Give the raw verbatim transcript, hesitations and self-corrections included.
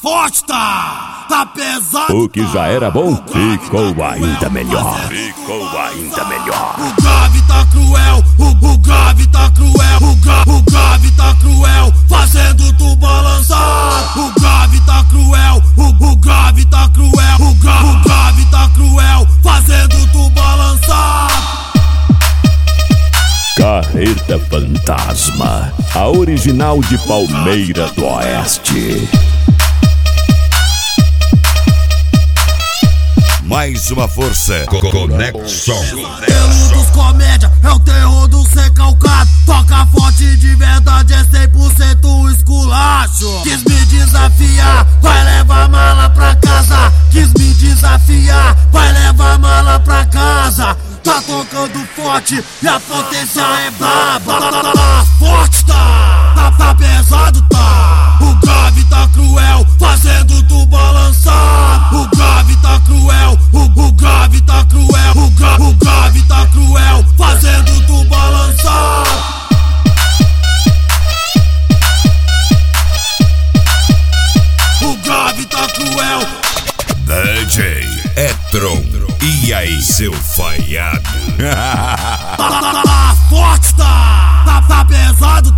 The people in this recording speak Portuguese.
forte, tá, tá pesado. O que já era bom ficou ainda melhor. Ficou ainda melhor. O grave tá cruel, o, o grave tá cruel, o, gra, o grave tá cruel, fazendo tu balançar. O grave tá cruel, o, o grave tá cruel, o, gra, o grave tá cruel, fazendo tu balançar. Carreta Fantasma, a original de Palmeira do Oeste. Mais uma força. Conexão. Pelo dos comédia, é o terror do ser calcado. Toca forte de verdade, é cem por cento esculacho. Quis me desafiar, vai levar mala pra casa. Quis me desafiar, vai levar mala pra casa. Tá tocando forte e a potência é braba. Tá, tá, tá, tá, forte tá, tá, tá pesado tá. O grave tá cruel, fazendo tu balançar. O grave tá cruel, o, o grave tá cruel, o, gra, o grave tá cruel, fazendo tu balançar. O grave tá cruel. D J Etron, e aí seu falhado? Tá, tá, tá, tá, forte tá, tá, tá pesado